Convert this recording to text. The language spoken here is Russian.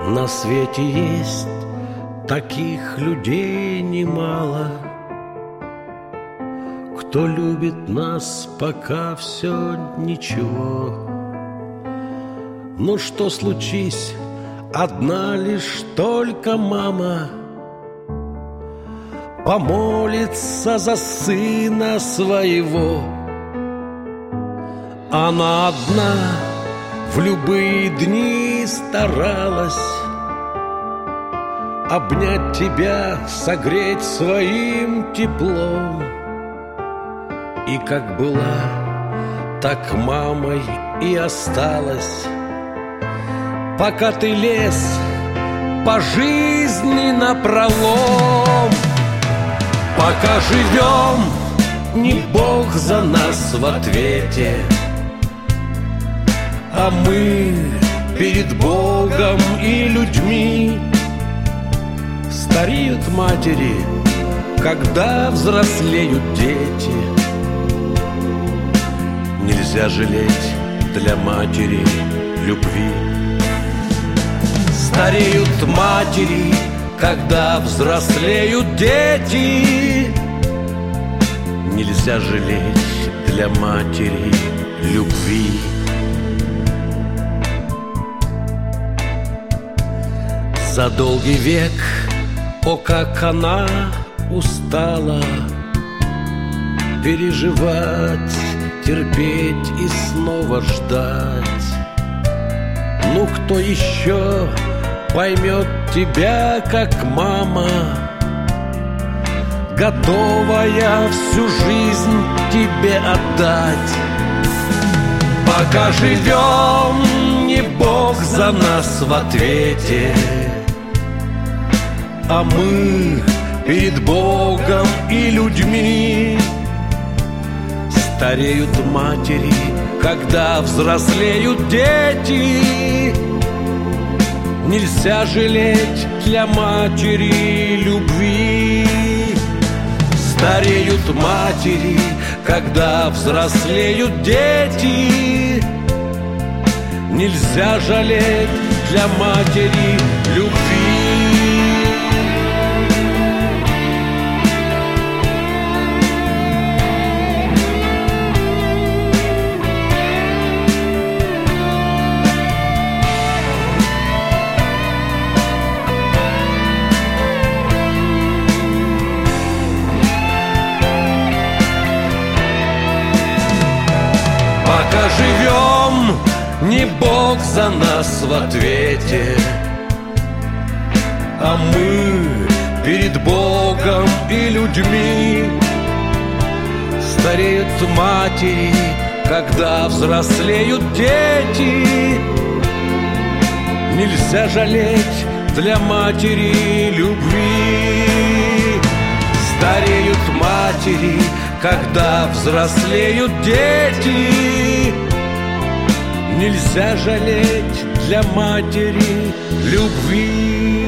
На свете есть таких людей немало, кто любит нас, пока все ничего. Ну что случись, одна лишь только мама помолится за сына своего. Она одна в любые дни старалась обнять тебя, согреть своим теплом. И как была, так мамой и осталась, пока ты лез по жизни напролом. Пока живем, не Бог за нас в ответе, а мы перед Богом и людьми. Стареют матери, когда взрослеют дети. Нельзя жалеть для матери любви. Стареют матери, когда взрослеют дети. Нельзя жалеть для матери любви. За долгий век, о, как она устала переживать, терпеть и снова ждать. Ну кто еще поймет тебя, как мама, готовая всю жизнь тебе отдать? Пока живем, не Бог за нас в ответе, а мы перед Богом и людьми. Стареют матери, когда взрослеют дети. Нельзя жалеть для матери любви. Стареют матери, когда взрослеют дети. Нельзя жалеть для матери любви. Пока живем, не Бог за нас в ответе, а мы перед Богом и людьми. Стареют матери, когда взрослеют дети. Нельзя жалеть для матери любви. Стареют матери, когда взрослеют дети. Нельзя жалеть для матери любви.